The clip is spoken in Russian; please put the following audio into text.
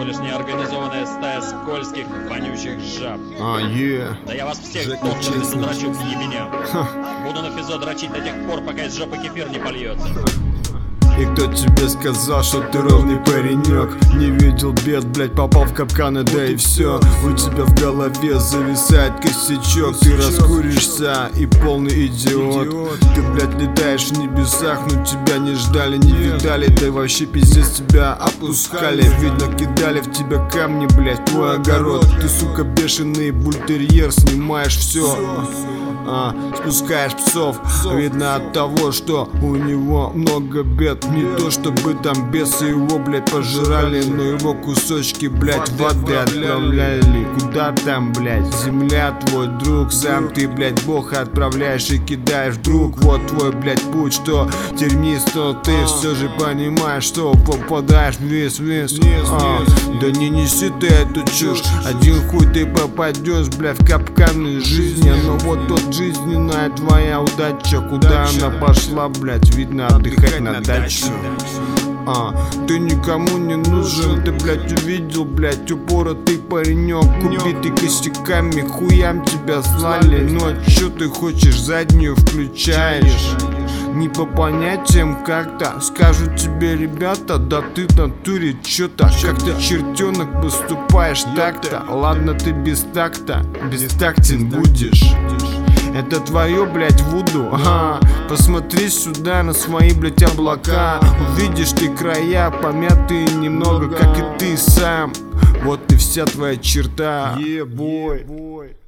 всего лишь неорганизованная стая скользких, вонючих жаб. Да я вас всех точно задрачу в ебеня. Буду на физо дрочить до тех пор, пока из жопы кефир не польется. И кто тебе сказал, что ты ровный паренек? Не видел бед, блять, попал в капканы, да и все. У тебя в голове зависает косячок. Ты раскуришься и полный идиот. Ты, блять, летаешь в небесах, но тебя не ждали, не видали. Да и вообще пиздец тебя опускали. Видно, кидали в тебя камни, блять, твой огород. Ты, сука, бешеный бультерьер, снимаешь все. Спускаешь псов. Видно от того, что у него много бед. Не то чтобы там бесы его, блядь, пожирали, но его кусочки, блядь, воды отправляли. Куда там, блядь, земля твой друг. Сам ты, блядь, Бога отправляешь и кидаешь вдруг. Вот твой, блядь, путь, что тернист, но ты все же понимаешь, что попадаешь вниз. Да не неси ты эту чушь. Один хуй ты попадешь, блядь, в капканы жизни. Но вот тот жизненная твоя удача, куда она пошла, блядь, видно отдыхать на даче. Ты никому не нужен, ты, блядь, увидел, блядь, упоротый паренек, убитый косяками, хуям тебя слали. Ну а чё ты хочешь, заднюю включаешь? Не по понятиям как-то скажут тебе ребята, да ты в натуре чё-то как-то чертенок поступаешь так-то. Ладно, ты без такта, бестактен будешь. Это твое, блядь, вуду. Посмотри сюда на свои, блядь, облака. Увидишь ты края, помятые немного, как и ты сам. Вот и вся твоя черта. Yeah, boy.